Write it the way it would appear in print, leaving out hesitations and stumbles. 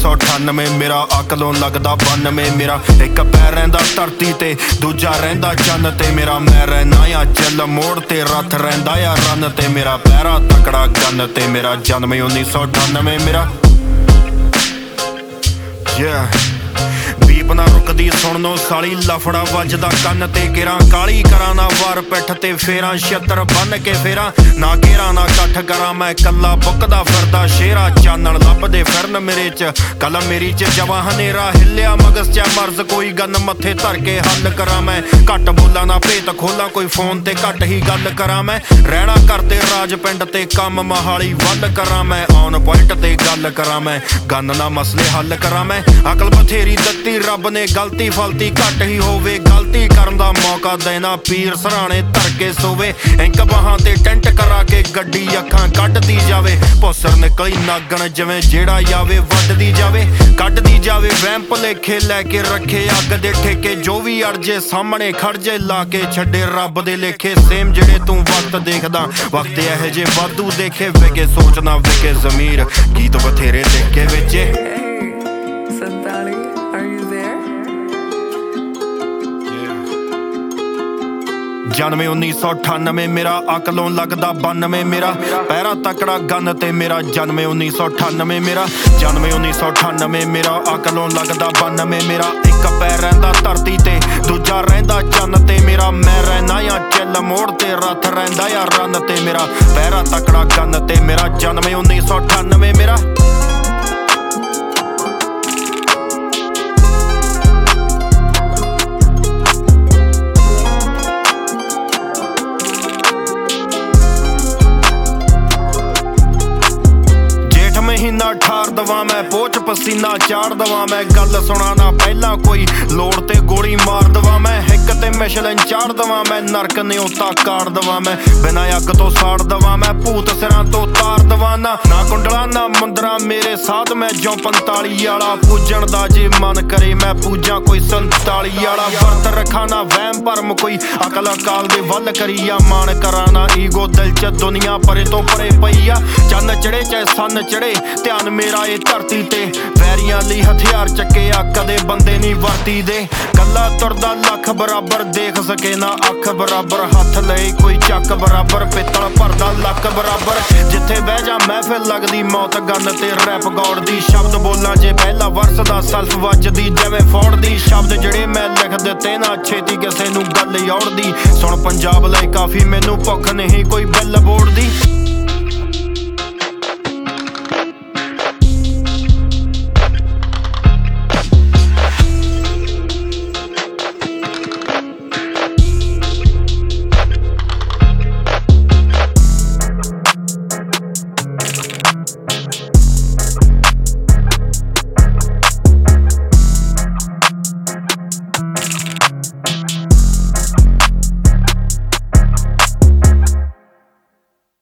1998 ਮੇਰਾ ਅਕਲੋਂ ਲੱਗਦਾ 92 ਮੇਰਾ ਇੱਕ ਪੈਰ ਰਹਿੰਦਾ ਧਰਤੀ ਤੇ ਦੂਜਾ ਰਹਿੰਦਾ ਚੰਨ ਤੇ ਮੇਰਾ ਮੈਂ ਰਹਿਣਾ ਆ ਚੱਲ ਮੋੜ ਤੇ ਰੱਥ ਰਹਿੰਦਾ ਆ ਰੰਨ ਤੇ ਮੇਰਾ ਪੈਰਾ ਤਕੜਾ ਗੰਨ ਤੇ ਮੇਰਾ ਜਨਮ 1998 ਮੇਰਾ ਬੀਪ ਨਾ ਰੁਕਦੀ ਸੁਣ ਲੋ ਸਾਲੀ ਲਫੜਾ ਵੱਜਦਾ ਕੰਨ ਤੇ ਕਿਰਾਂ ਕਾਲੀ ਕਰਾਂ ਨਾ ਵਾਰ ਪਿੱਠ ਤੇ ਫੇਰਾਂ ਛੱਤਰ ਬੰਨ ਕੇ ਫੇਰਾਂ ਨਾ ਘੇਰਾ ਨਾ ਇਕੱਠ ਕਰਾਂ ਮੈਂ ਕੱਲਾ ਬੁੱਕਦਾ ਫਿਰਦਾ ਸ਼ੇਰਾ ਚਾਨਣ ਲੱਭਦੇ ਫਿਰਨ ਮੇਰੇ ਚ ਕਲਮ ਮੇਰੀ ਚ ਜਵਾਂ ਹਨੇਰਾ ਹਿੱਲਿਆ ਮਗਜ਼ ਚ ਮਰਜ਼ ਕੋਈ ਗੰਨ ਮੱਥੇ ਧਰ ਕੇ ਹੱਲ ਕਰਾਂ ਮੈਂ ਘੱਟ ਬੋਲਾਂ ਨਾ ਭੇਤ ਖੋਲਾਂ ਕੋਈ ਫੋਨ ਤੇ ਘੱਟ ਹੀ ਗੱਲ ਕਰਾਂ ਮੈਂ ਰਹਿਣਾ ਕਰਦੇ ਰਾਜ ਪਿੰਡ ਤੇ ਕੰਮ ਮਹਾਲੀ ਵੱਲ ਕਰਾਂ ਮੈਂ ਔਨ ਪੁਆਇੰਟ ਤੇ ਗੱਲ ਕਰਾਂ ਮੈਂ ਗੰਨ ਨਾ ਮਸਲੇ ਹੱਲ ਕਰਾਂ ਮੈਂ ਅਕਲ ਬਥੇਰੀ ਦਿੱਤੀ ਰੱਬ ਨੇ ਗਲਤੀ ਫਲਤੀ ਘੱਟ ਹੀ ਹੋਵੇ ਗਲਤੀ ਕਰਨ ਦਾ ਮੌਕਾ ਦੇਣਾ ਪੀਰ ਸਰਾਣੇ ਧਰ ਕੇ ਸੋਵੇ ਇੰਕ ਬਾਹਾਂ ਤੇ ਟੈਂਟ ਕਰਾ ਕੇ ਗੱਡੀ ਅੱਖਾਂ ਕੱਢਦੀ ਜਾਵੇ ਭੁੱਸਰ ਨਿਕਲੀ ਨਾਗਣ ਜਿਵੇਂ ਜਿਹੜਾ ਜਾਵੇ ਵੱਢਦੀ ਜਾਵੇ ਕੱਢਦੀ ਜਾਵੇ ਵਹਿਮ ਭੁਲੇਖੇ ਲੈ ਕੇ ਰੱਖੇ ਅੱਗ ਦੇ ਠੇਕੇ ਜੋ ਵੀ ਅੜ ਜੇ ਸਾਹਮਣੇ ਖੜ ਜੇ ਲਾ ਕੇ ਛੱਡੇ ਰੱਬ ਦੇ ਲੇਖੇ ਸੇਮ ਜਿਹੜੇ ਤੂੰ ਵਕਤ ਦੇਖਦਾ ਵਕਤ ਇਹੋ ਜਿਹੇ ਵਾਧੂ ਦੇਖੇ ਵਿਕੇ ਸੋਚਣਾ ਵਿਕੇ ਜ਼ਮੀਰ ਗੀਤ ਬਥੇਰੇ ਦੇਖ ਕੇ ਵੇਚੇ ਜਨਮ 1998 ਮੇਰਾ ਅਕਲੋਂ ਲੱਗਦਾ 92 ਮੇਰਾ ਪੈਰਾ ਤਕੜਾ ਗੰਨ ਤੇ ਮੇਰਾ ਜਨਮ 1998 ਮੇਰਾ ਜਨਮ 1998 ਮੇਰਾ ਅਕਲੋਂ ਲੱਗਦਾ 92 ਮੇਰਾ ਇੱਕ ਪੈਰ ਰਹਿੰਦਾ ਧਰਤੀ ਤੇ ਦੂਜਾ ਰਹਿੰਦਾ ਚੰਨ ਤੇ ਮੇਰਾ ਮੈਂ ਰਹਿਣਾ ਆ ਚੱਲ ਮੋੜ ਤੇ ਰੱਥ ਰਹਿੰਦਾ ਆ ਰੰਨ ਤੇ ਮੇਰਾ ਪੈਰਾ ਤਕੜਾ ਗੰਨ ਤੇ ਮੇਰਾ ਜਨਮ 1998 ਮੇਰਾ ਮਹੀਨਾ ਠਾਰ ਦਵਾਂ ਮੈਂ ਪੋਚ ਪਸੀਨਾ ਚਾੜ ਦਵਾਂ ਮੈਂ ਗੱਲ ਸੁਣਾ ਨਾ ਪਹਿਲਾਂ ਕੋਈ ਲੋੜ ਤੇ ਗੋਲੀ ਮਾਰ ਦਵਾਂ ਮੈਂ ਹਿੱਕ ਤੇ ਮਿਸ਼ਲਨ ਚਾੜ ਦਵਾਂ ਮੈਂ ਨਰਕ ਨਿਉਤਾ ਕਾੜ ਦਵਾਂ ਮੈਂ ਬਿਨਾਂ ਅੱਗ ਤੋਂ ਸਾੜ ਦਵਾਂ ਮੈਂ ਭੂਤ ਸਿਰਾਂ ਤੋਂ ਤਾਰ ਦਵਾਂ ਨਾ ਕੁੰਡਲਾ ਨਾ ਮੁੰਦਰਾ ਮੇਰੇ ਸਾਧ ਮੈਂ ਜੋ 45 ਵਾਲਾ ਪੂਜਣ ਦਾ ਜੇ ਮਨ ਕਰੇ ਮੈਂ ਪੂਜਾਂ ਕੋਈ 47 ਵਾਲਾ ਵਰਤ ਰੱਖਾਂ ਨਾ ਵਹਿਮ ਭਰਮ ਕੋਈ ਅਕਲ ਅਕਾਲ ਦੇ ਵੱਲ ਕਰੀ ਆ ਮਾਣ ਕਰਾਂ ਨਾ ਈਗੋ ਦਿਲ ਚ ਦੁਨੀਆ ਪਰੇ ਤੋਂ ਪਰੇ ਪਈ ਆ ਚੰਨ ਚੜੇ ਚਾਹੇ ਸੰਨ ਚੜੇ ਧਿਆਨ ਮੇਰਾ ਇਹ ਧਰਤੀ ਤੇ ਵੈਰੀਆਂ ਲਈ ਹਥਿਆਰ ਚੱਕੇ ਆ ਕਦੇ ਬੰਦੇ ਨਹੀਂ ਵਰਤੀ ਦੇ ਕੱਲਾ ਤੁਰਦਾ ਲੱਖ ਬਰਾਬਰ ਦੇਖ ਸਕੇ ਨਾ ਅੱਖ ਬਰਾਬਰ ਹੱਥ ਲਏ ਕੋਈ ਚੱਕ ਬਰਾਬਰ ਪਿੱਤਲ ਭਰਦਾ ਲੱਕ ਬਰਾਬਰ ਜਿੱਥੇ ਬਹਿ ਜਾ ਮਹਿਫਿਲ ਲੱਗਦੀ ਮੌਤ ਗੰਨ ਤੇ ਰੈਪ ਗੌੜ ਦੀ ਸ਼ਬਦ ਬੋਲਾਂ ਜੇ ਪਹਿਲਾ ਵਰਸ ਦਾ ਸਲਫ ਵੱਜਦੀ ਜਿਵੇਂ ਫੌੜ ਦੀ ਸ਼ਬਦ ਜਿਹੜੇ ਮੈਂ ਲਿਖ ਦਿੱਤੇ ਨਾ ਛੇਤੀ ਕਿਸੇ ਨੂੰ ਗੱਲ ਔੜਦੀ ਸੁਣ ਪੰਜਾਬ ਲਈ ਕਾਫੀ ਮੈਨੂੰ ਭੁੱਖ ਨਹੀਂ ਕੋਈ ਬਿੱਲ ਬੋਰਡ ਦੀ